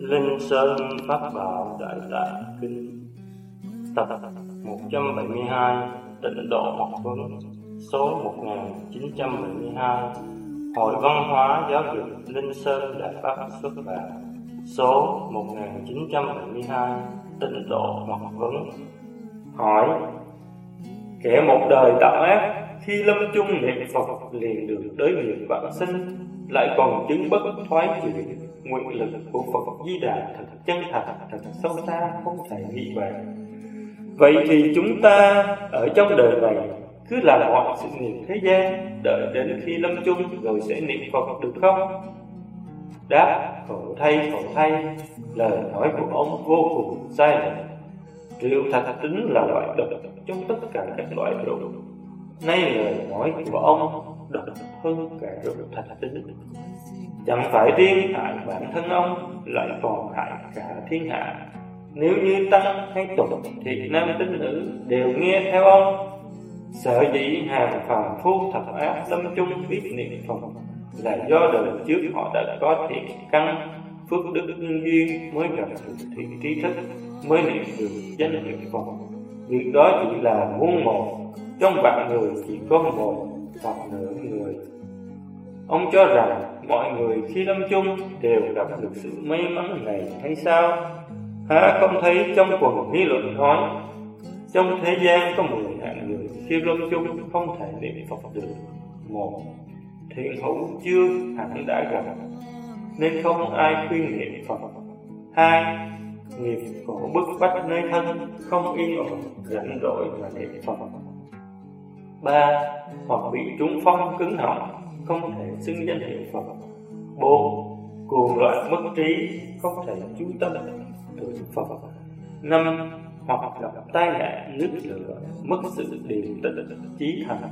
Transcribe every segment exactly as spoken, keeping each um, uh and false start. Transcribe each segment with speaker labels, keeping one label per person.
Speaker 1: Linh Sơn Pháp Bảo Đại Tạng Kinh, tập một trăm bảy mươi hai, Tịnh Độ Học Vấn, số một nghìn chín trăm bảy mươi hai, Hội Văn hóa Giáo dục Linh Sơn Đại Pháp xuất bản, số một nghìn chín trăm bảy mươi hai, Tịnh Độ Học Vấn. Hỏi: kẻ một đời tạo ác, khi lâm chung niệm Phật liền được đới nghiệp vãng sinh, lại còn chứng bất thoái chuyển. Nguyện lực của Phật Di Đà thật chân thật, thật sâu xa, không thể nghĩ bàn. Vậy thì chúng ta ở trong đời này cứ làm mọi sự nghiệp thế gian, đợi đến khi lâm chung rồi sẽ niệm Phật được không? Đáp: khổ thay, khổ thay, lời nói của ông vô cùng sai lầm. Rượu thạch tính là loại độc trong tất cả các loại rượu. Nay lời nói của ông độc hơn cả rượu thạch tính. Chẳng phải riêng hại bản thân ông, lại còn hại cả thiên hạ. Nếu như tăng hay tục, thì nam tín nữ đều nghe theo ông. Sở dĩ hàng phàm phu thật ác lâm chung biết niệm Phật là do đời trước họ đã có thiện căn, phước đức nhân duyên mới gặp được thiện trí thức, mới niệm được danh hiệu Phật. Việc đó chỉ là muôn một, trong vạn người chỉ có một hoặc nửa người. Ông cho rằng mọi người khi lâm chung đều gặp được sự may mắn này hay sao? Há không thấy trong quần lý luận nói, trong thế gian có mười hạng người khi lâm chung không thể niệm Phật được. Một, thiện hữu chưa hẳn đã gặp nên không ai khuyên niệm Phật. Hai, nghiệp khổ bức bách nơi thân, không yên ổn rảnh rỗi mà niệm Phật. Ba, hoặc bị trúng phong cứng họng, không thể xưng danh hiệu Phật. Bốn, cuồng loạn mất trí, không thể chú tâm tưởng Phật. Năm, hoặc gặp tai nạn nứt lửa, mất sự điềm tĩnh trí thành.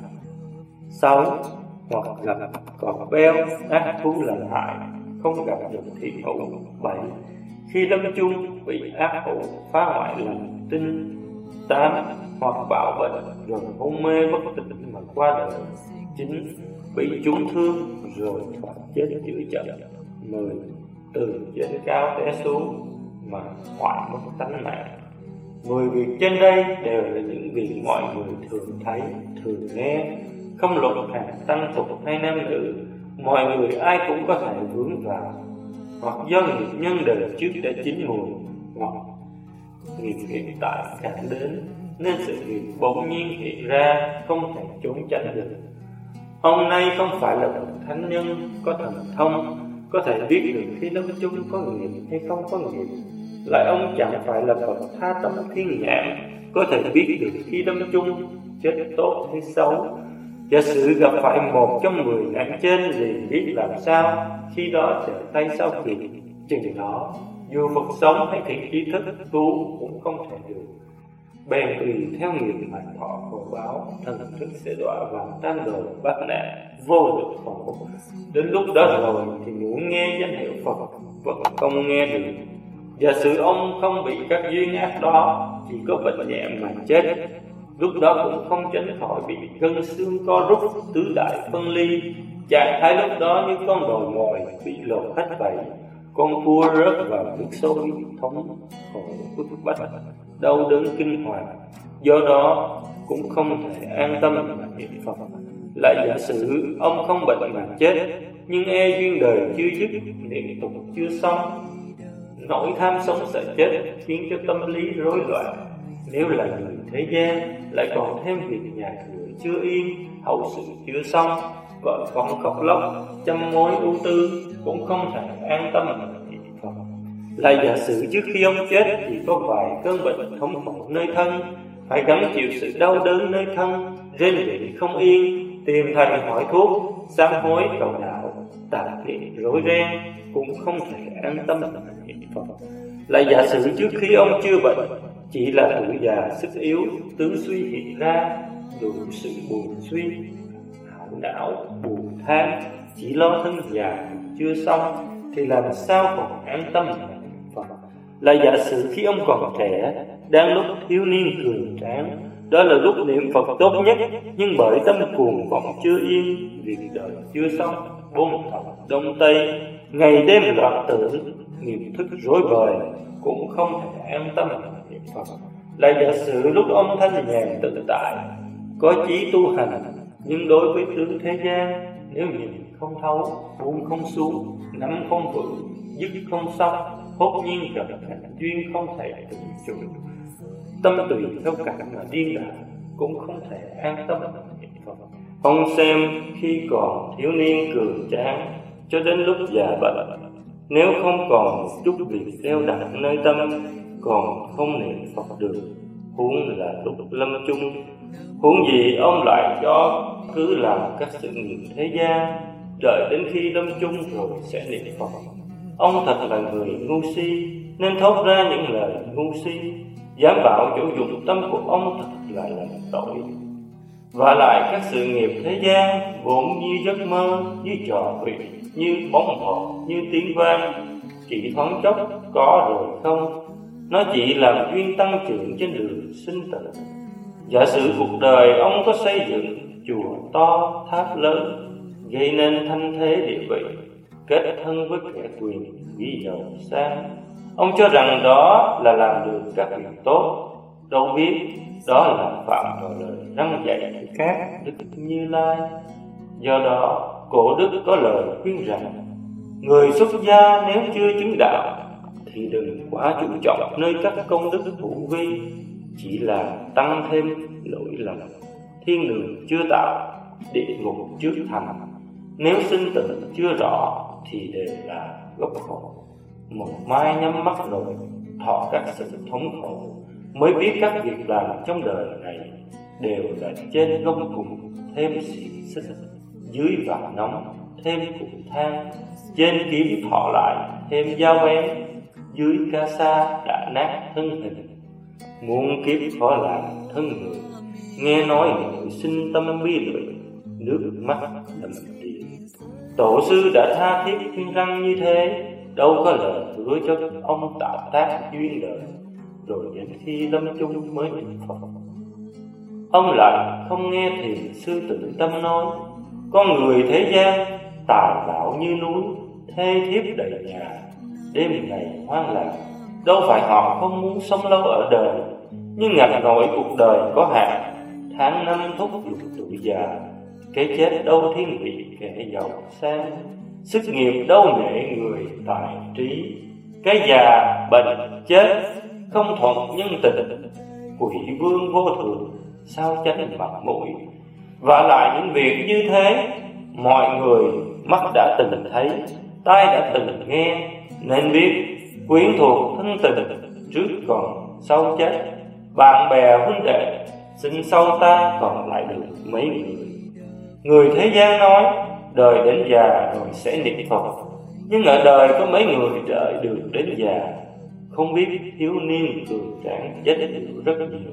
Speaker 1: Sáu, hoặc gặp cọp beo ác thú làm hại, không gặp được thiện hữu. Bảy, khi lâm chung bị ác hữu phá hoại lòng tin. Tám, hoặc bạo bệnh rồi hôn mê bất tỉnh mà qua đời. Chín, bị trúng thương rồi thoát chết giữa trận. Mười, từ trên cao té xuống mà hoại mất tánh mạng. Mười việc trên đây đều là những việc mọi người thường thấy, thường nghe, không luận hạng tăng tục hay nam nữ, mọi người ai cũng có thể vướng vào, hoặc do nghiệp nhân đời trước đã chín mùi, hoặc nghiệp hiện tại cản đến, nên sự việc bỗng nhiên hiện ra, không thể trốn tránh được. Ông nay không phải là bậc thánh nhân có thần thông, có thể biết được khi lâm chung có nghiệp hay không có nghiệp. Lại ông chẳng phải là bậc tha tâm thiên nhãn, có thể biết được khi lâm chung chết tốt hay xấu. Giả sử gặp phải một trong mười nạn trên liền biết làm sao, khi đó trở tay sau kịp. Chừng đó dù Phật sống hay thiện trí thức cứu cũng không thể được. Bèn tùy theo nghiệp mà thọ khổ báo, thần thức sẽ đọa vào tam đồ bát nạn vô lượng khổ. Đến lúc đó rồi thì muốn nghe danh hiệu Phật vẫn không nghe được. Giả sử ông không bị các duyên ác đó, chỉ có bệnh nhẹ mà chết, lúc đó cũng không tránh khỏi bị gân xương co rút, tứ đại phân ly. Trạng thái lúc đó như con đồi mồi bị lột hết vậy, con cua rớt vào nước sôi, thống khổ bức bách, đau đớn kinh hoàng. Do đó cũng không thể an tâm mà niệm Phật. Lại giả sử ông không bệnh mà chết, nhưng e duyên đời chưa dứt, niệm tục chưa xong, nỗi tham sống sợ chết khiến cho tâm lý rối loạn. Nếu là người thế gian, lại còn thêm việc nhà cửa chưa yên, hậu sự chưa xong, vợ con khóc lóc, chăm mối ưu tư, cũng không thể an tâm mà niệm Phật. Lại giả sử trước khi ông chết thì có vài cơn bệnh thống khổ nơi thân, phải gắng chịu sự đau đớn nơi thân, rên rỉ không yên, tìm thầy hỏi thuốc, sám hối cầu đạo, tạp niệm rối ren, cũng không thể an tâm mà niệm Phật. Lại giả sử trước khi ông chưa bệnh, chỉ là tuổi già sức yếu, tướng suy hiện ra, đủ sự buồn suy, hảo não buồn than, chỉ lo thân già chưa xong, thì làm sao còn an tâm mà niệm Phật. Lại giả sử khi ông còn trẻ, đang lúc thiếu niên cường tráng, đó là lúc niệm Phật tốt nhất, nhưng bởi tâm cuồng vọng chưa yên, việc đời chưa xong, bốn thập đông tây, ngày đêm loạn tưởng, nghiệp thức rối bời, cũng không thể an tâm niệm Phật. Lại giả sử lúc ông thanh nhàn tự tại, có chí tu hành, nhưng đối với tướng thế gian, nếu nhìn không thấu, buông không xuống, nắm không vững, dứt không xong, hốt nhiên gặp cảnh duyên không thể tự chủ, tâm tùy theo cảnh mà điên đảo, cũng không thể an tâm niệm Phật. Ông xem khi còn thiếu niên cường tráng, cho đến lúc già bệnh, nếu không còn một chút việc đeo đặt nơi tâm, còn không niệm Phật được, huống là lúc lâm chung. Huống gì ông lại cho cứ làm các sự nghiệp thế gian, đợi đến khi lâm chung rồi sẽ niệm Phật. Ông thật là người ngu si, nên thốt ra những lời ngu si, dám bảo chỗ dụng tâm của ông thật là làm tội. Và lại các sự nghiệp thế gian vốn như giấc mơ, như trò chuyện, như bóng hột, như tiếng vang, chỉ thoáng chốc có rồi không. Nó chỉ làm duyên tăng trưởng trên đường sinh tử. Giả sử cuộc đời ông có xây dựng chùa to, tháp lớn, gây nên thanh thế địa vị, kết thân với kẻ quyền quý giàu sang, ông cho rằng đó là làm được các việc tốt. Đâu biết đó là phạm vào lời răn dạy của các Đức Như Lai. Do đó cổ đức có lời khuyên rằng, người xuất gia nếu chưa chứng đạo thì đừng quá chú trọng nơi các công đức hữu vi, chỉ là tăng thêm lỗi lầm. Thiên đường chưa tạo, địa ngục chưa thành, nếu sinh tử chưa rõ thì đều là gốc khổ. Một mai nhắm mắt rồi thọ các sự thống khổ, mới biết các việc làm trong đời này đều là trên gông cùng thêm xì xích, dưới vạt nóng thêm củi than, trên kiếm thọ lại thêm dao bén, dưới ca sa đã nát thân hình. Muôn kiếp khó làm thân người, nghe nói người sinh tâm bi lụy, nước mắt đầm đìa. Tổ sư đã tha thiết khuyên răng như thế, đâu có lời hứa cho ông tạo tác duyên đời, rồi đến khi lâm chung mới niệm Phật. Ông lại không nghe thiền sư Tự Tâm nói, con người thế gian tài bạo như núi, thê thiếp đầy nhà, đêm ngày hoang lạc. Đâu phải họ không muốn sống lâu ở đời, nhưng ngặt nổi cuộc đời có hạn, tháng năm thúc giục tuổi già. Cái chết đâu thiên vị kẻ giàu sang, sức nghiệp đâu nể người tài trí. Cái già bệnh chết không thuận nhân tình, quỷ vương vô thường sao tránh mặt mũi. Và lại những việc như thế, mọi người mắt đã từng thấy, tai đã từng nghe, nên biết quyến thuộc thân tình trước còn sau chết. Bạn bè huynh đệ sinh sau ta còn lại được mấy người. Người thế gian nói đời đến già rồi sẽ niệm Phật, nhưng ở đời có mấy người đợi được đến già. Không biết thiếu niên cường tráng chết nhiều rất nhiều.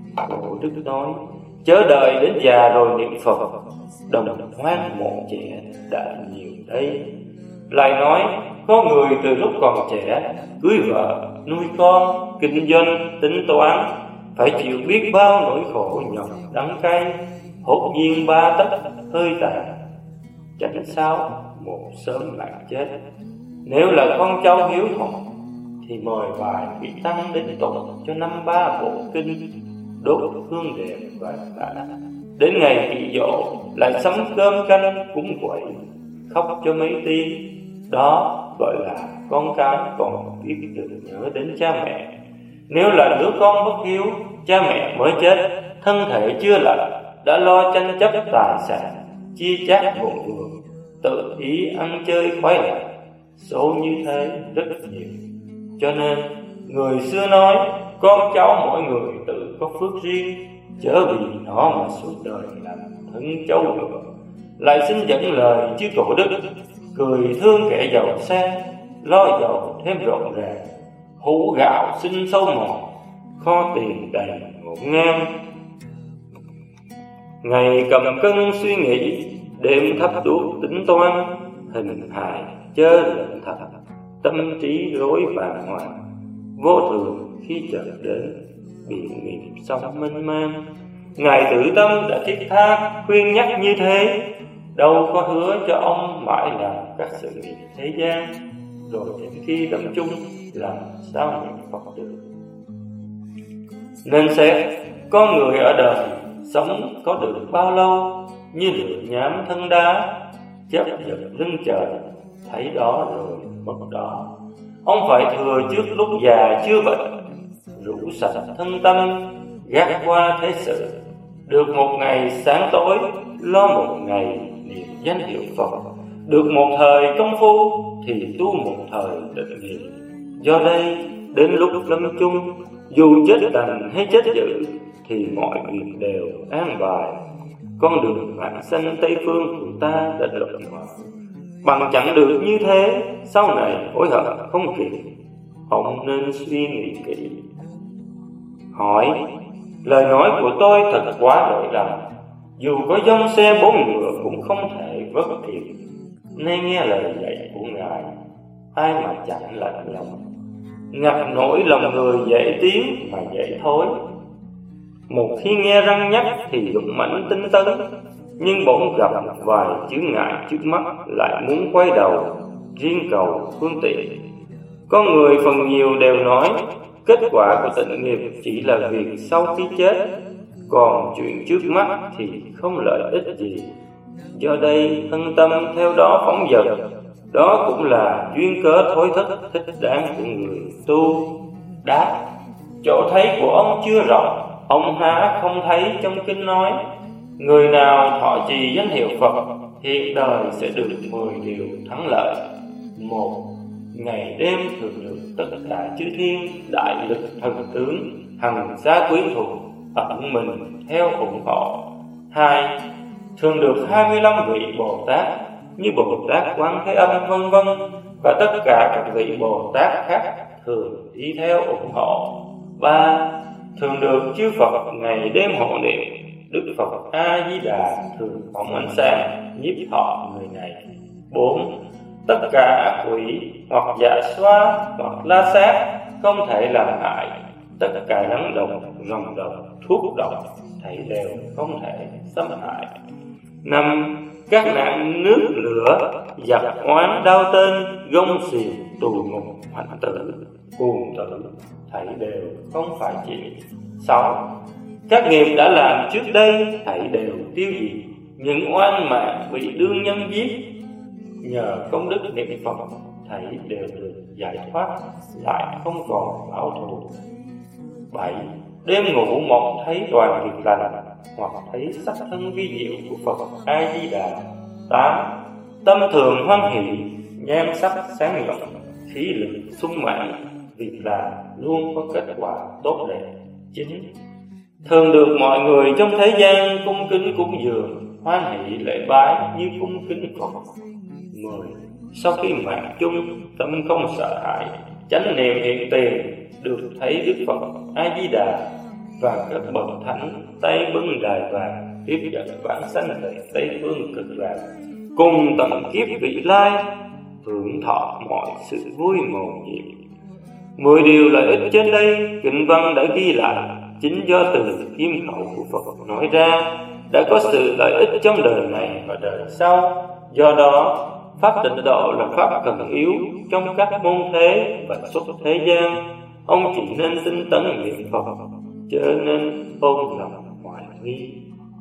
Speaker 1: Cổ đức nói chớ đợi đến già rồi niệm Phật, đồng hoang mộ trẻ đã nhiều đây. Lại nói có người từ lúc còn trẻ cưới vợ, nuôi con, kinh doanh, tính toán, phải chịu biết bao nỗi khổ nhọc đắng cay, hốt nhiên ba tấc hơi tàn, chẳng sao một sớm lại chết. Nếu là con cháu hiếu thuận thì mời vài vị tăng đến tụng cho năm ba bộ kinh, đốt hương đèn vàng bã. Đến ngày kỵ dỗ lại sắm cơm canh cúng quậy, khóc cho mấy tiếng. Đó gọi là con cái còn biết được nhớ đến cha mẹ. Nếu là đứa con bất hiếu, cha mẹ mới chết, thân thể chưa lành, đã lo tranh chấp tài sản, chia chác bộn vườn, tự ý ăn chơi khoái lạc, số như thế rất nhiều. Cho nên người xưa nói con cháu mỗi người tự có phước riêng, chớ vì nó mà suốt đời làm thân cháu ngựa. Lại xin dẫn lời chứ cổ đức, cười thương kẻ giàu sang, lo giàu thêm rộn ràng, hũ gạo sinh sâu mòn, kho tiền đầy ngổn ngang. Ngày cầm cân suy nghĩ, đêm thắp đuốc tính toán, hình hài chớ lệnh thật, tâm trí rối bàng hoàng. Vô thường khi chợt đến, biển nghiệp sông mênh mang. Ngài Tự Tâm đã thiết tha khuyên nhắc như thế, đâu có hứa cho ông mãi làm các sự nghiệp thế gian. rồi đến khi lâm chung làm sao niệm Phật được. Nên xét con người ở đời sống có được bao lâu, như lửa nhám thân đá, chấp giật lưng trời, thấy đó rồi mất đó. Ông phải thừa trước lúc già chưa bệnh, rũ sạch thân tâm, gác qua thế sự, được một ngày sáng tối, lo một ngày niệm danh hiệu Phật, được một thời công phu thì tu một thời tịnh nghiệp. Do đây đến lúc lâm chung, dù chết đành hay chết dữ thì mọi việc đều an bài. Con đường vãng sanh Tây Phương của ta đã lộn vào, bằng chẳng được như thế, sau này hối hận không kịp. Ông nên suy nghĩ kỹ. Hỏi: lời nói của tôi thật quá lỗi lầm, dù có dông xe bốn ngựa cũng không thể vất kịp. Nên nghe lời dạy của Ngài, ai mà chẳng lạnh lòng, ngập nổi lòng người dễ tiếng mà dễ thối. Một khi nghe răng nhắc thì dũng mãnh tinh tấn, nhưng bỗng gặp vài chướng ngại trước mắt lại muốn quay đầu riêng cầu phương tiện. Con người phần nhiều đều nói kết quả của tịnh nghiệp chỉ là việc sau khi chết, còn chuyện trước mắt thì không lợi ích gì. Do đây thân tâm theo đó phóng dật, đó cũng là duyên cớ thối thất thích đáng của người tu. Đáp: chỗ thấy của ông chưa rộng, ông há không thấy trong kinh nói, người nào thọ trì danh hiệu Phật hiện đời sẽ được mười điều thắng lợi. Một, ngày đêm thường được tất cả chư thiên đại lực thần tướng hằng gia quyến thuộc ẩn mình theo ủng hộ. Hai, thường được hai mươi lăm vị Bồ Tát như Bồ Tát Quán Thế Âm vân vân và tất cả các vị Bồ Tát khác thường đi theo ủng hộ. Ba, thường được chư Phật ngày đêm hộ niệm. Đức Phật A Di Đà thường phóng ánh sáng nhiếp thọ người này. Bốn, tất cả ác quỷ hoặc dạ xoa hoặc la sát không thể làm hại. Tất cả rắn độc, rồng độc, thuốc độc thảy đều không thể xâm hại. Năm, các nạn nước lửa, giặc oán đau tên, gông xiềng, tù ngục, hoạnh tử, cuồng tử thảy đều không phải chịu. Sáu, các nghiệp đã làm trước đây thảy đều tiêu diệt, những oan mạng bị đương nhân giết nhờ công đức niệm Phật thảy đều được giải thoát, lại không còn báo thù. Bảy, đêm ngủ mộng thấy toàn việc lành hoặc thấy sắc thân vi diệu của Phật A Di Đà. Tám, tâm thường hoan hỷ, nhan sắc sáng rộng, khí lực sung mãn, việc làm luôn có kết quả tốt đẹp. Chín, thường được mọi người trong thế gian cung kính cúng dường, hoan hỷ lễ bái như cung kính Phật. Mười, sau khi mạng chung, tâm không sợ hãi, chánh niệm hiện tiền, được thấy Đức Phật A Di Đà và các bậc thánh tay bưng đài vàng tiếp dẫn vãng sanh về Tây Phương Cực Lạc, cùng tận kiếp vị lai, hưởng thọ mọi sự vui màu nhiệm. Mười điều lợi ích trên đây kinh văn đã ghi lại, chính do từ kim khẩu của Phật nói ra, đã có sự lợi ích trong đời này và đời sau. Do đó pháp tịnh độ là pháp cần yếu trong các môn thế và xuất thế gian. Ông chỉ nên tinh tấn niệm Phật, chớ nên ôm lòng hoài nghi.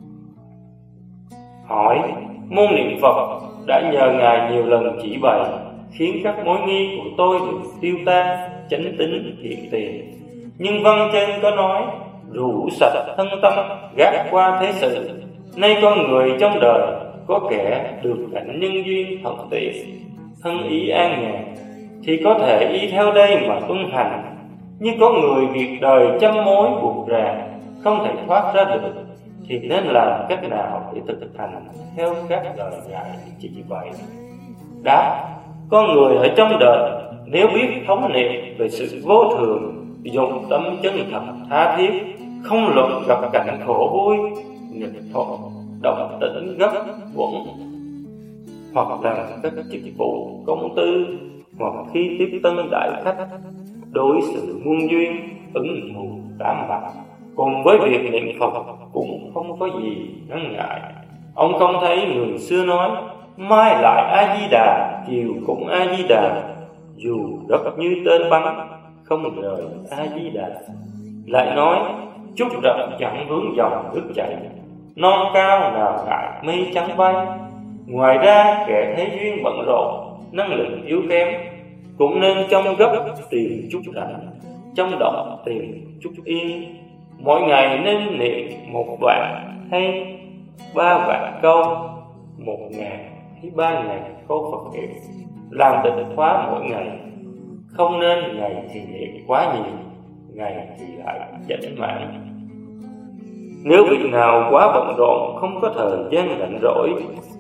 Speaker 1: Hỏi: môn niệm Phật đã nhờ Ngài nhiều lần chỉ bày, khiến các mối nghi của tôi được tiêu tan, chánh tín hiện tiền. Nhưng văn trên có nói: rũ sạch thân tâm, gác qua thế sự. Nay con người trong đời có kẻ được cảnh nhân duyên thuận tiện, thân ý an nhàn, thì có thể y theo đây mà tuân hành. Nhưng có người việc đời trăm mối buộc ràng, không thể thoát ra được, thì nên làm cách nào để thực hành theo các lời dạy chỉ vậy? Đáp: con người ở trong đời nếu biết thống niệm về sự vô thường, dụng tâm chân thật tha thiết, không luận gặp cảnh khổ vui, nghịch thuận, động tĩnh gấp quẩn, hoặc làm các chức vụ công tư, hoặc khi tiếp tân đại khách, đối xử muôn duyên, ứng thù tám bạc, cùng với việc niệm Phật cũng không có gì ngăn ngại. Ông không thấy người xưa nói mai lại A Di Đà, chiều cũng A Di Đà, dù đất như tên băng, không rời A Di Đà. Lại nói chút rập chẳng vướng dòng nước chảy, non cao nào ngại mây trắng bay. Ngoài ra kẻ thế duyên bận rộn, năng lực yếu kém, cũng nên trong gấp tìm chút rảnh, trong động tìm chút yên. Mỗi ngày nên niệm một vạn hay ba vạn câu, một ngàn hay ba ngàn câu Phật hiệu, làm tịnh hóa mỗi ngày. Không nên ngày thì niệm quá nhiều, ngày thì lại chảnh mãn. Nếu vị nào quá bận rộn, không có thời gian rảnh rỗi,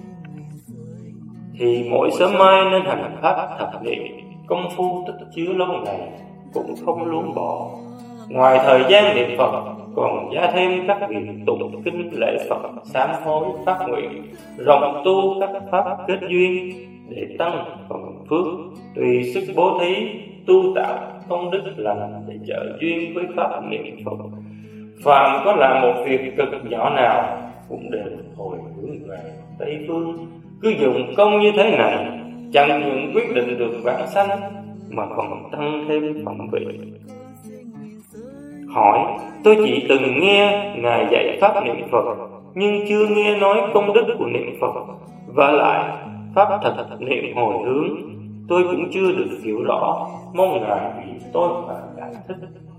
Speaker 1: thì mỗi sớm mai nên hành pháp thập niệm. Công phu tích chứa lâu ngày, cũng không luống bỏ. Ngoài thời gian niệm Phật, còn gia thêm các việc tụng kinh lễ Phật, sám hối phát nguyện, rộng tu các pháp kết duyên để tăng phần phước, tùy sức bố thí tu tạo công đức lành để trợ duyên với pháp niệm Phật. Phàm có làm một việc cực nhỏ nào cũng đều hồi hướng về Tây phương. Cứ dùng công như thế này, chẳng những quyết định được vãng sanh mà còn tăng thêm phẩm vị. Hỏi: tôi chỉ từng nghe Ngài dạy pháp niệm Phật, nhưng chưa nghe nói công đức của niệm Phật, và lại pháp thật niệm hồi hướng tôi cũng chưa được hiểu rõ, mong Ngài vì tôi mà giải thích.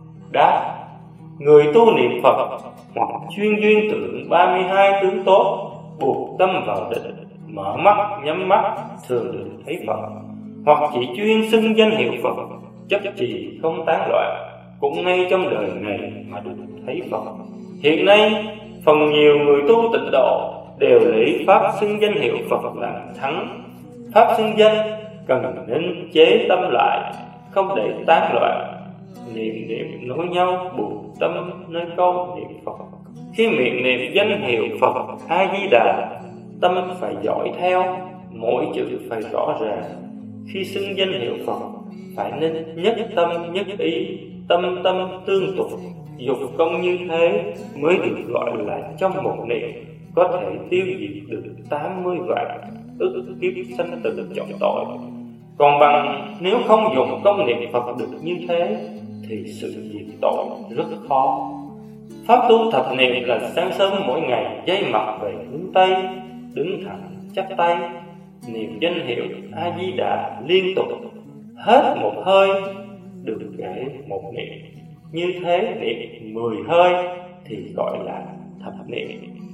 Speaker 1: Đáp: người tu niệm Phật hoặc chuyên duyên tưởng ba mươi hai tướng tốt, buộc tâm vào định, mở mắt nhắm mắt thường được thấy Phật, hoặc chỉ chuyên xưng danh hiệu Phật, chấp trì không tán loạn, cũng ngay trong đời này mà được thấy Phật. Hiện nay phần nhiều người tu tịnh độ đều lấy pháp xưng danh hiệu Phật làm thắng. Pháp xưng danh cần nên chế tâm lại, không để tán loạn. Niệm niệm nối nhau, buộc tâm nơi câu niệm Phật. Khi miệng niệm danh hiệu Phật A Di Đà, tâm phải dõi theo, mỗi chữ phải rõ ràng. Khi xưng danh hiệu Phật phải nên nhất tâm nhất ý, tâm tâm tương tục. Dục công như thế mới được gọi là trong một niệm có thể tiêu diệt được tám mươi vạn ức kiếp sanh tử trọng tội. Còn bằng nếu không dùng công niệm Phật được như thế thì sự diệt tội rất khó. Pháp tu thập niệm là sáng sớm mỗi ngày dây mặt về hướng Tây, đứng thẳng chắp tay, niệm danh hiệu A Di Đà liên tục, hết một hơi được kể một niệm. Như thế niệm mười hơi thì gọi là thập niệm.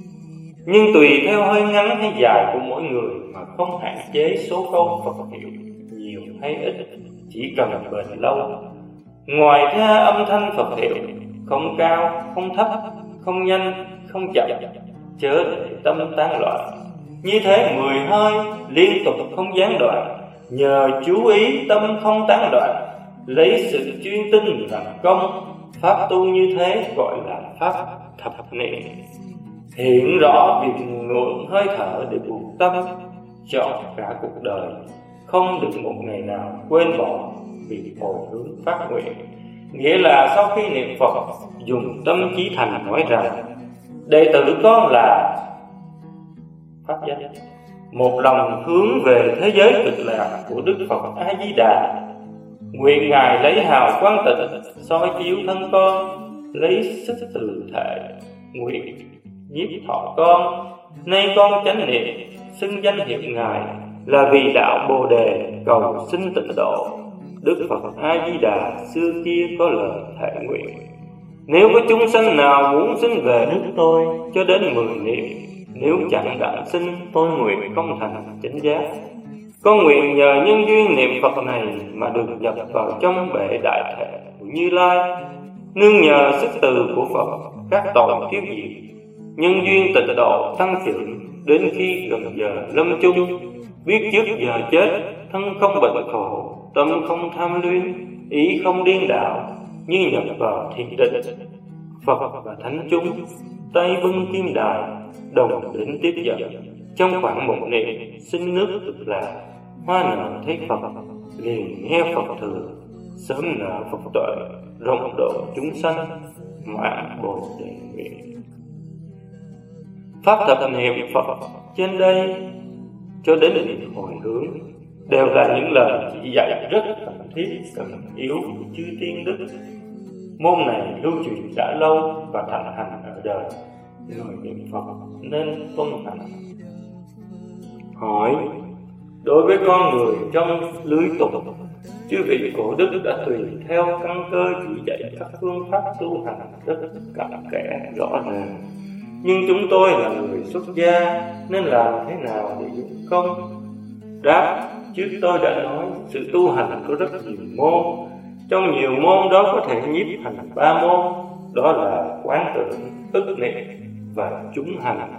Speaker 1: Nhưng tùy theo hơi ngắn hay dài của mỗi người mà không hạn chế số câu Phật hiệu nhiều hay ít, chỉ cần bền lâu. Ngoài ra âm thanh Phật hiệu không cao, không thấp, không nhanh, không chậm, chớ để tâm tán loạn. Như thế mười hơi liên tục không gián đoạn, nhờ chú ý tâm không tán loạn, lấy sự chuyên tinh làm công. Pháp tu như thế gọi là pháp thập niệm. Hiện rõ việc ngưỡng hơi thở để buộc tâm, chọn cả cuộc đời, không được một ngày nào quên bỏ việc hồi hướng phát nguyện. Nghĩa là sau khi niệm Phật, dùng tâm chí thành nói rằng: đệ tử con là pháp danh, một lòng hướng về thế giới cực lạc của Đức Phật A Di Đà. Nguyện Ngài lấy hào quang tịnh soi chiếu thân con, lấy sức từ thể nguyện nhiếp thọ con. Nay con chánh niệm xưng danh hiệu Ngài là vì đạo Bồ Đề cầu sinh tịnh độ. Đức Phật A Di Đà xưa kia có lời thệ nguyện: nếu có chúng sanh nào muốn sinh về nước tôi cho đến mười niệm, nếu chẳng đặng sinh, tôi nguyện không thành chánh giác. Con nguyện nhờ nhân duyên niệm Phật này mà được nhập vào trong bệ đại thể của Như Lai, nương nhờ sức từ của Phật các tội tiêu diệt, nhân duyên tịnh độ tăng trưởng, đến khi gần giờ lâm chung, biết trước giờ chết, thân không bệnh khổ, tâm không tham luyến, ý không điên đảo, như nhập vào thiền định. Phật và thánh chúng tay vân kim đài đồng đến tiếp dẫn, trong khoảng một niệm sinh nước cực lạc. Hoa nở thấy Phật liền nghe Phật thừa, sớm nở Phật tuệ, rộng độ chúng sanh, mạng Bồ Đề nguyện. Pháp thập niệm Phật trên đây cho đến niệm hồi hướng đều là những lời chỉ dạy rất thiết cần yếu của chư tiên đức. Môn này lưu truyền đã lâu và thịnh hành ở đời, người niệm Phật nên tuân hành. Hỏi: đối với con người trong lưới tục, chư vị cổ đức đã tùy theo căn cơ chỉ dạy các phương pháp tu hành rất cặn kẽ rõ ràng, nhưng chúng tôi là người xuất gia nên làm thế nào để dụng công? Đáp: trước tôi đã nói sự tu hành có rất nhiều môn, trong nhiều môn đó có thể nhiếp thành ba môn, đó là quán tưởng, ức niệm và chúng hành.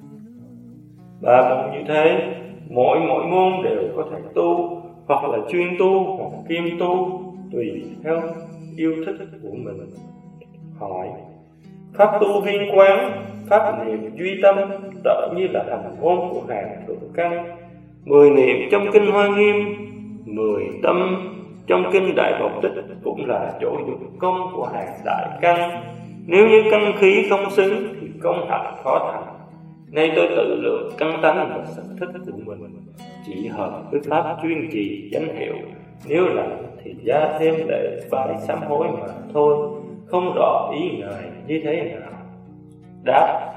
Speaker 1: Ba môn như thế, mỗi mỗi môn đều có thể tu, hoặc là chuyên tu hoặc kiêm tu, tùy theo yêu thích của mình. Hỏi: pháp tu viên quán, pháp niệm duy tâm tợ như là hành môn của hàng độ căn. Mười niệm trong kinh Hoa Nghiêm, mười tâm trong kinh Đại Bộc Tích cũng là chỗ dụng công của hàng đại căn. Nếu như căn khí không xứng thì công hạnh khó thành. Nay tôi tự lượng căn tánh và sở thích của mình, chỉ hợp với pháp chuyên trì danh hiệu. Nếu là thì gia thêm lễ bái sám hối mà thôi, không rõ ý ngài như thế nào. Đáp: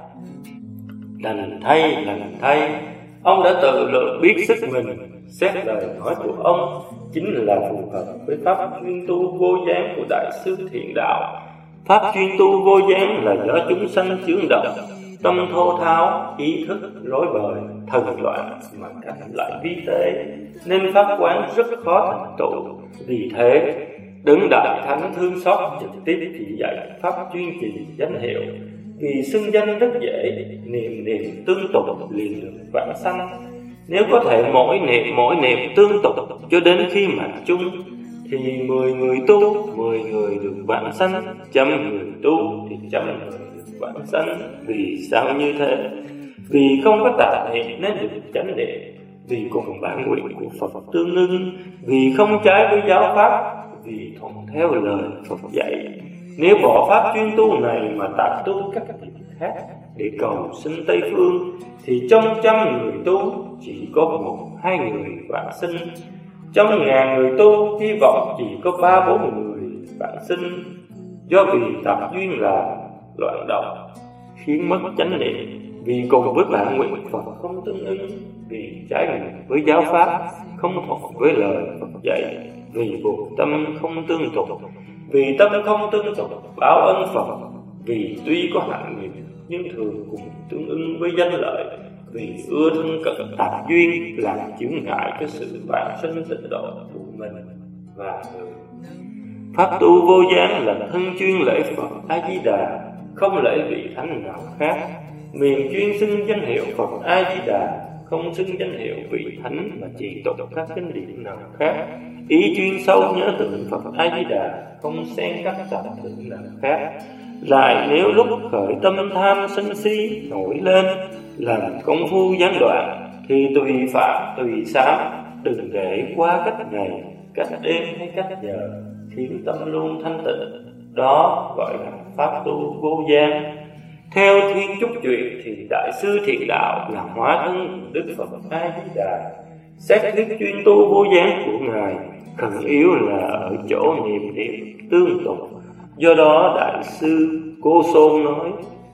Speaker 1: lành thay, lành thay, ông đã tự lượng biết sức mình. Xét lời nói của ông chính là phù hợp với pháp chuyên tu vô gián của Đại sư Thiện Đạo. Pháp chuyên tu vô gián là do chúng sanh chướng động, tâm thô tháo, ý thức rối bời, thần loạn mà cảnh lại vi tế, nên pháp quán rất khó thành tựu. Vì thế, Đấng Đại Thánh thương xót trực tiếp chỉ dạy pháp chuyên trì danh hiệu, vì xưng danh rất dễ, niệm niệm tương tục liền được vãng sanh. Nếu có thể mỗi niệm mỗi niệm tương tục cho đến khi mà chung, thì mười người tu, mười người được vãng sanh, trăm người tu thì trăm người được vãng sanh. Vì sao như thế? Vì không có tà niệm nên được chánh niệm, vì cùng bản nguyện của Phật tương ưng, vì không trái với giáo pháp, vì thuận theo lời Phật dạy. Nếu bỏ pháp chuyên tu này mà tạm tu các việc khác để cầu sinh Tây Phương, thì trong trăm người tu chỉ có một hai người vãng sinh, trong ngàn người tu hy vọng chỉ có ba bốn người vãng sinh. Do vì tập duyên là loạn động, khiến mất chánh niệm, vì cùng với bản nguyện Phật không tương ứng, vì trái ngược với giáo pháp, không thuận với lời Phật dạy, vì buộc tâm không tương tục, vì tâm không tương tục báo ân Phật, vì tuy có hạnh nghiệp nhưng thường cùng tương ứng với danh lợi, vì ưa thân cận tạp duyên làm chướng ngại cho sự vãng sinh tịnh độ của mình và người. Pháp tu vô gián là thân chuyên lễ Phật A Di Đà, không lễ vị thánh nào khác. Miệng chuyên xưng danh hiệu Phật A Di Đà, không xưng danh hiệu vị thánh mà chỉ tụng các kinh điển nào khác. Ý chuyên sâu nhớ tượng Phật A Di Đà, không xen các tạp tượng nào khác. Lại nếu lúc khởi tâm tham sân si nổi lên, làm công phu gián đoạn, thì tùy phạm tùy sám, đừng để qua cách ngày, cách đêm hay cách giờ, khiến tâm luôn thanh tịnh. Đó gọi là pháp tu vô gián. Theo Thiên Chúc Truyện thì Đại sư Thiện Đạo là hóa thân Đức Phật A Di Đà. Xét thuyết chuyên tu vô gián của ngài, thần yếu là ở chỗ niệm niệm tương tục. Do đó Đại sư Cô Sôn nói: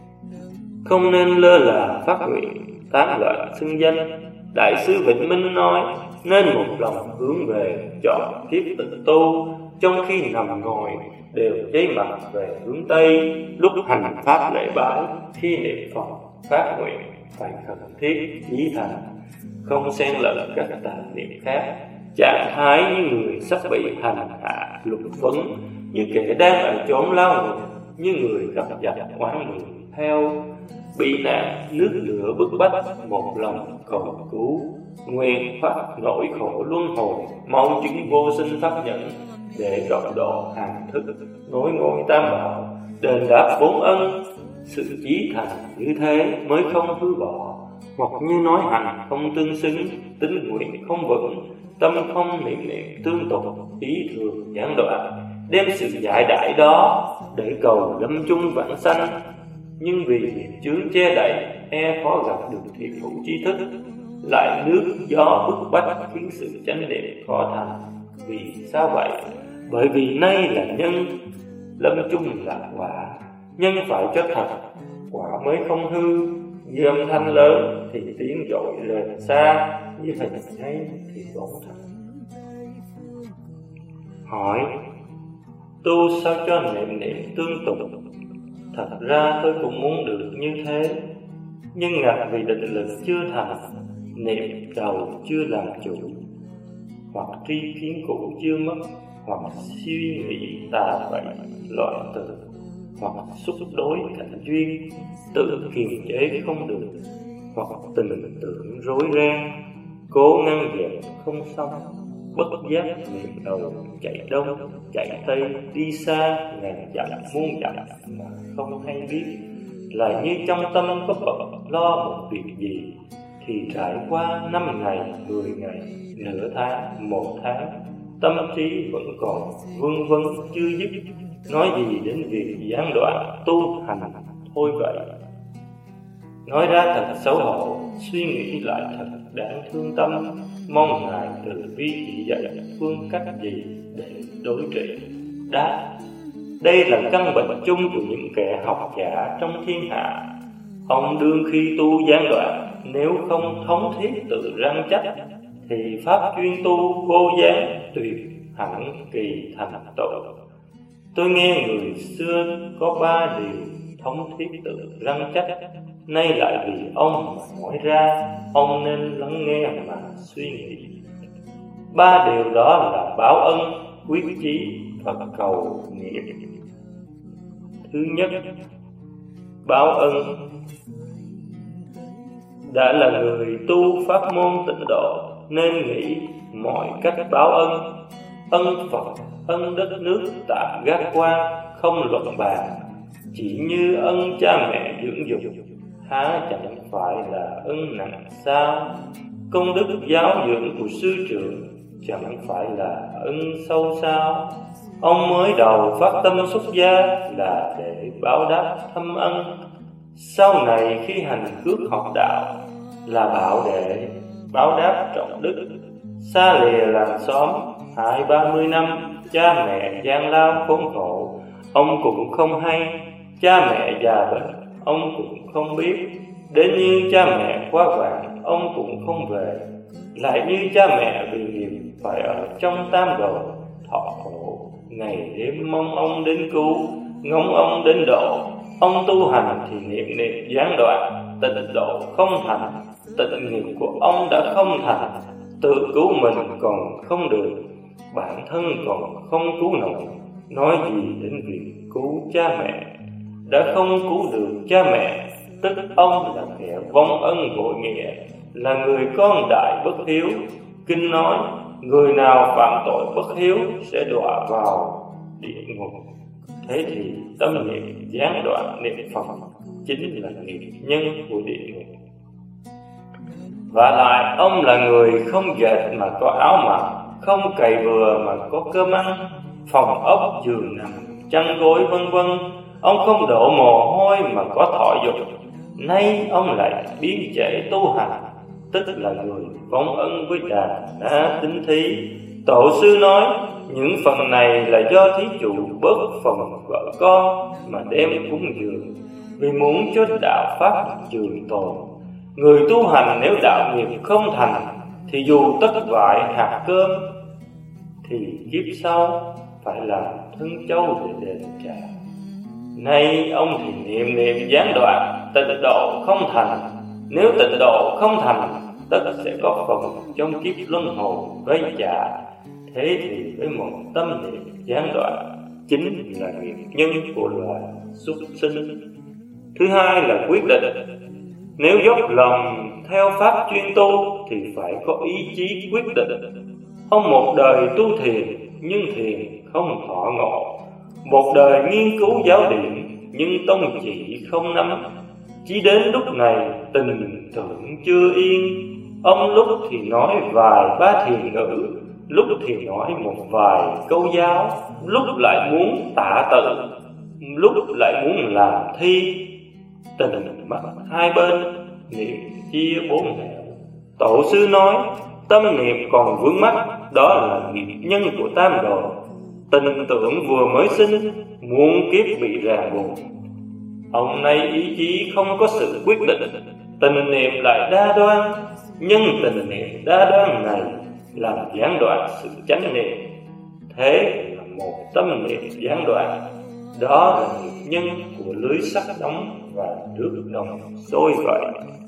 Speaker 1: không nên lơ là phát nguyện, tán loạn xưng danh. Đại sư Vĩnh Minh nói: nên một lòng hướng về, chọn kiếp tịnh tu. Trong khi nằm ngồi đều cháy mặt về hướng Tây. Lúc hành pháp lễ bái, khi niệm Phật phát nguyện, phải khẩn thiết chí thành, không xen lẫn các tà niệm khác. Trạng thái như người sắp bị hành hạ lục vấn, như kẻ đang ở chốn lao ngục, như người gặp giặc oán người theo, bị nạn nước lửa bức bách, một lòng cầu cứu, nguyện phát nỗi khổ luân hồi, mong chứng vô sinh pháp nhẫn, để cộng độ hàng thức, nối ngôi tam bảo, đền đáp bốn ân. Sự chí thành như thế mới không hư bỏ, hoặc như nói hành không tương xứng, tính nguyện không vững, tâm không niệm niệm tương tục, ý thường gián đoạn, đem sự giải đãi đó để cầu lâm chung vãng sanh. Nhưng vì nghiệp chướng che đậy, e khó gặp được thiện hữu tri thức, lại nước gió bức bách khiến sự chánh niệm khó thành, Vì sao vậy? Bởi vì nay là nhân, lâm chung là quả. Nhân phải cho thật, quả mới không hư. Như âm thanh lớn thì tiếng dội lên xa, như hình hay thì bóng thật. Hỏi: tu sao cho niệm niệm tương tục? Thật ra tôi cũng muốn được như thế, nhưng ngặt vì định lực chưa thành, niệm đầu chưa làm chủ, hoặc tri kiến cũ chưa mất, hoặc suy nghĩ tà bậy loại từ, hoặc xúc đối cảnh duyên tự kiềm chế không được, hoặc tình tưởng rối ren cố ngăn dẹp không xong, bất giác niệm đầu chạy đông chạy tây, đi xa ngàn dặm muôn dặm mà không hay biết. Lại như trong tâm có bận lo một việc gì, thì trải qua năm ngày, mười ngày, nửa tháng, một tháng, tâm trí vẫn còn vương vấn chưa dứt, nói gì đến việc gián đoạn tu hành thôi vậy. Nói ra thật xấu hổ, suy nghĩ lại thật đáng thương tâm, mong Ngài từ bi chỉ dạy phương cách gì để đối trị. Đáp: đây là căn bệnh chung của những kẻ học giả trong thiên hạ. Ông đương khi tu gián đoạn, nếu không thống thiết tự răn trách, thì pháp chuyên tu vô gián tuyệt hẳn kỳ thành tội. Tôi nghe người xưa có ba điều thống thiết tự răn trách, nay lại vì ông mà nói ra, ông nên lắng nghe mà suy nghĩ. Ba điều đó là báo ân, quyết chí và cầu nghiệp. Thứ nhất, báo ân. Đã là người tu pháp môn tịnh độ, nên nghĩ mọi cách báo ân. Ân Phật, ân đất nước tạm gác qua, không luận bàn. Chỉ như ân cha mẹ dưỡng dục, há chẳng phải là ân nặng sao? Công đức giáo dưỡng của sư trưởng, chẳng phải là ân sâu sao? Ông mới đầu phát tâm xuất gia là để báo đáp thâm ân, sau này khi hành cước học đạo là bảo để báo đáp trọng đức. Xa lìa làng xóm hai ba mươi năm, cha mẹ gian lao khốn khổ, ông cũng không hay. Cha mẹ già bệnh, ông cũng không biết. Đến như cha mẹ quá vàng, ông cũng không về. Lại như cha mẹ vì nghiệp phải ở trong tam đồ, thọ khổ, ngày đêm mong ông đến cứu, ngóng ông đến độ. Ông tu hành thì niệm niệm gián đoạn, tịnh độ không thành. Tịnh nghiệp của ông đã không thành, tự cứu mình còn không được, bản thân còn không cứu nổi, nói gì đến việc cứu cha mẹ. Đã không cứu được cha mẹ, tức ông là kẻ vong ân bội nghĩa, là người con đại bất hiếu. Kinh nói, người nào phạm tội bất hiếu sẽ đọa vào địa ngục. Thế thì tâm niệm gián đoạn niệm Phật chính là nghiệp nhân của địa ngục. Và lại ông là người không dệt mà có áo mặc, không cày bừa mà có cơm ăn, phòng ốc giường nằm chăn gối vân vân. Ông không đổ mồ hôi mà có thọ dục. Nay ông lại biến trễ tu hành, tức là người vong ân với đàn na tính thí. Tổ sư nói những phần này là do thí chủ bớt phần vợ con mà đem cúng dường, vì muốn cho đạo pháp trường tồn. Người tu hành nếu đạo nghiệp không thành, thì dù tất vải hạt cơm, thì kiếp sau phải làm thân châu để đền trả. Nay ông thì niệm niệm gián đoạn, tịnh độ không thành. Nếu tịnh độ không thành, tất sẽ có phần trong kiếp luân hồi vay trả. Thế thì với một tâm niệm gián đoạn, chính là nghiệp nhân của loài súc sinh. Thứ hai là quyết định. Nếu dốc lòng theo pháp chuyên tu thì phải có ý chí quyết định. Ông một đời tu thiền, nhưng thiền không thọ ngộ. Một đời nghiên cứu giáo điển, nhưng tông chỉ không nắm. Chỉ đến lúc này tình tưởng chưa yên, ông lúc thì nói vài ba thiền ngữ, lúc thì nói một vài câu giáo, lúc lại muốn tả tự, lúc lại muốn làm thi. Tình mắt hai bên, niệm chia bốn nẻo. Tổ sư nói tâm niệm còn vướng mắc, đó là nghiệp nhân của tam đồ. Tình tưởng vừa mới sinh, muôn kiếp bị ràng buộc. Ông nay ý chí không có sự quyết định, tình niệm lại đa đoan. Nhưng tình niệm đa đoan này làm gián đoạn sự chánh niệm. Thế là một tâm niệm gián đoạn, đó là nghiệp nhân của lưới sắt đóng và nước đồng sôi vậy.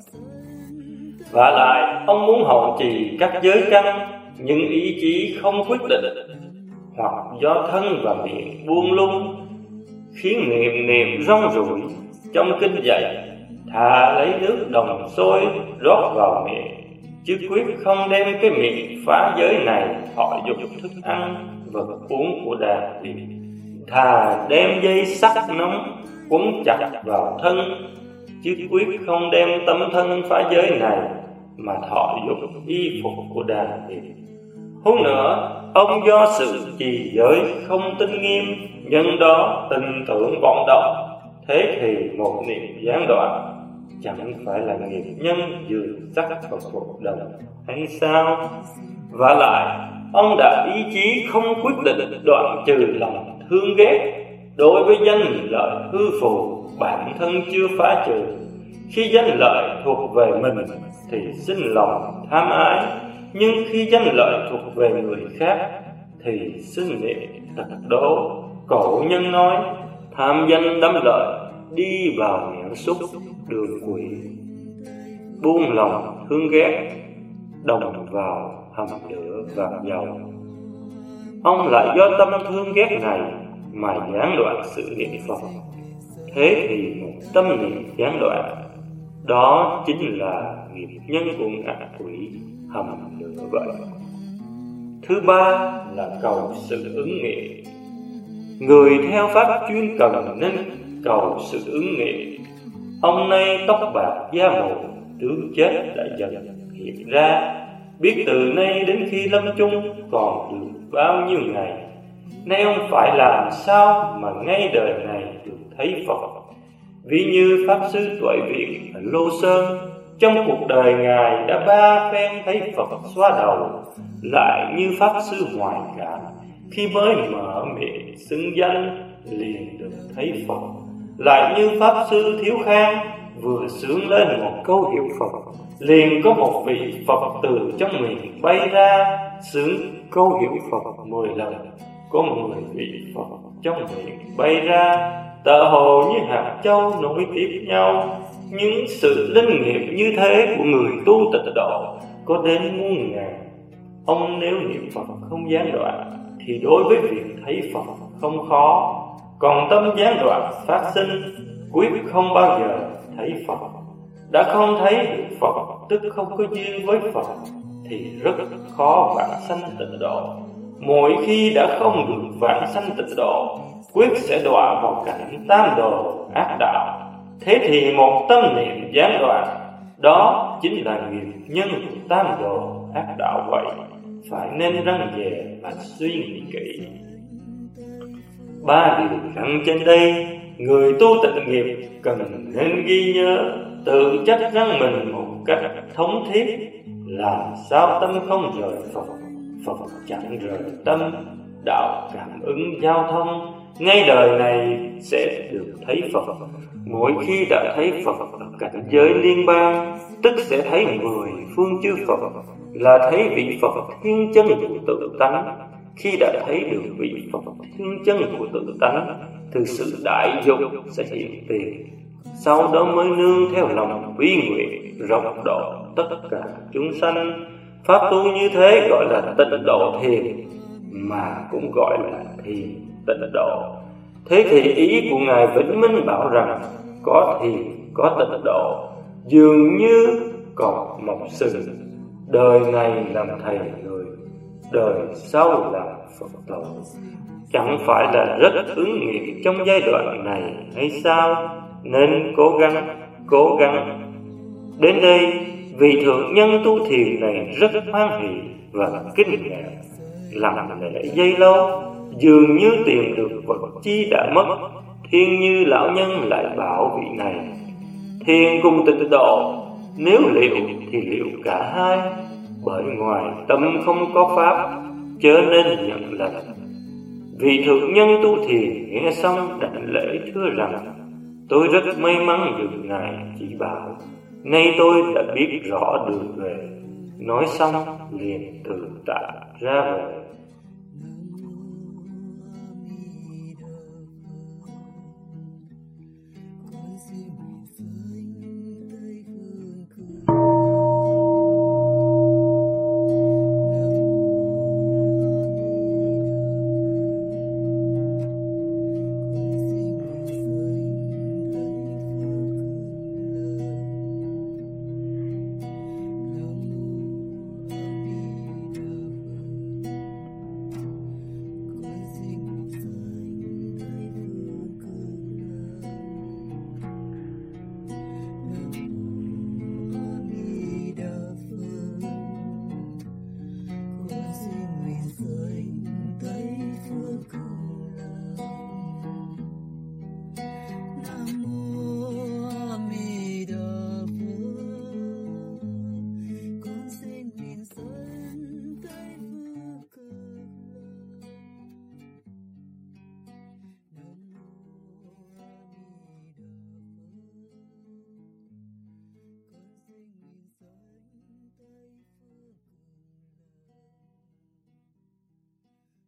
Speaker 1: Và lại ông muốn hộ trì các giới căn, nhưng ý chí không quyết định, hoặc do thân và miệng buông lung, khiến niệm niệm rong ruổi. Trong kinh dạy, thà lấy nước đồng sôi rót vào miệng, chứ quyết không đem cái miệng phá giới này thọ dục thức ăn vật uống của đàn điệp. Thà đem dây sắt nóng quấn chặt vào thân, chứ quyết không đem tấm thân phá giới này mà thọ dục y phục của đàn điệp. Hơn nữa, ông do sự trì giới không tinh nghiêm, nhân đó tình tưởng vọng động. Thế thì một niệm gián đoạn chẳng phải là nghiệp nhân dường sắc vào cuộc đời hay sao? Và lại, ông đã ý chí không quyết định đoạn trừ lòng thương ghét. Đối với danh lợi hư phù, bản thân chưa phá trừ. Khi danh lợi thuộc về mình thì sinh lòng tham ái, nhưng khi danh lợi thuộc về người khác thì sinh niệm tật đố. Cổ nhân nói, tham danh đắm lợi, đi vào nghẹn xúc đường quỷ. Buông lòng thương ghét, đồng vào hầm lửa và dầu. Ông lại do tâm thương ghét này mà gián đoạn sự niệm Phật. Thế thì một tâm niệm gián đoạn, đó chính là nghiệp nhân của ngạ quỷ hầm lửa vậy. Thứ ba là cầu sự ứng nghiệm. Người theo pháp chuyên cần nên cầu sự ứng nghiệm. Ông nay tóc bạc da màu, tướng chết đã dần hiện ra. Biết từ nay đến khi lâm chung còn được bao nhiêu ngày. Nay ông phải làm sao mà ngay đời này được thấy Phật. Ví như Pháp Sư Tuệ Viện ở Lô Sơn, trong cuộc đời Ngài đã ba phen thấy Phật xóa đầu. Lại như Pháp Sư Hoài Cảm, khi mới mở miệng xưng danh liền được thấy Phật. Lại như Pháp Sư Thiếu Khang, vừa sướng lên một câu hiệu Phật, liền có một vị Phật từ trong miệng bay ra, sướng câu hiệu Phật mười lần, có mười vị Phật trong miệng bay ra, tựa hồ như hạt châu nối tiếp nhau. Những sự linh nghiệm như thế của người tu tịnh độ có đến muôn ngàn. Ông nếu niệm Phật không gián đoạn thì đối với việc thấy Phật không khó. Còn tâm gián đoạn phát sinh, quyết không bao giờ thấy Phật. Đã không thấy được Phật, tức không có duyên với Phật, thì rất khó vãng sanh tịnh độ. Mỗi khi đã không được vãng sanh tịnh độ, quyết sẽ đọa vào cảnh tam đồ ác đạo. Thế thì một tâm niệm gián đoạn, đó chính là nghiệp nhân của tam đồ ác đạo vậy. Phải nên răn dè và suy nghĩ kỹ. Ba điều răn trên đây, người tu tịnh nghiệp cần nên ghi nhớ, tự trách răng mình một cách thống thiết. Làm sao tâm không rời Phật, Phật chẳng rời tâm. Đạo cảm ứng giao thông, ngay đời này sẽ được thấy Phật. Mỗi khi đã thấy Phật ở cảnh giới liên bang, tức sẽ thấy mười phương chư Phật, là thấy vị Phật thiên chân của tự tánh. Khi đã thấy được vị Phật thiên chân của tự tánh, thì sự đại dục sẽ hiện tiền. Sau đó mới nương theo lòng bi nguyện rộng độ tất cả chúng sanh. Pháp tu như thế gọi là tịnh độ thiền, mà cũng gọi là thiền tịnh độ. Thế thì ý của Ngài Vĩnh Minh bảo rằng có thiền, có tịnh độ, dường như cọp mọc sừng. Đời này làm thầy người, đời sau làm Phật tổ. Chẳng phải là rất ứng nghiệm trong giai đoạn này hay sao? Nên cố gắng, cố gắng. Đến đây, vị thượng nhân tu thiền này rất hoan hỷ và kinh ngạc. Lặng lẽ giây lâu, dường như tìm được vật chi đã mất. Thiên Như lão nhân lại bảo vị này: thiền cùng tịnh độ, nếu liệu thì liệu cả hai. bởi ngoài tâm không có pháp, chớ nên nhận lầm. Vị thượng nhân tu thiền nghe xong đảnh lễ thưa rằng: tôi rất may mắn được Ngài chỉ bảo, nay tôi đã biết rõ đường về. Nói xong liền từ tạ ra về.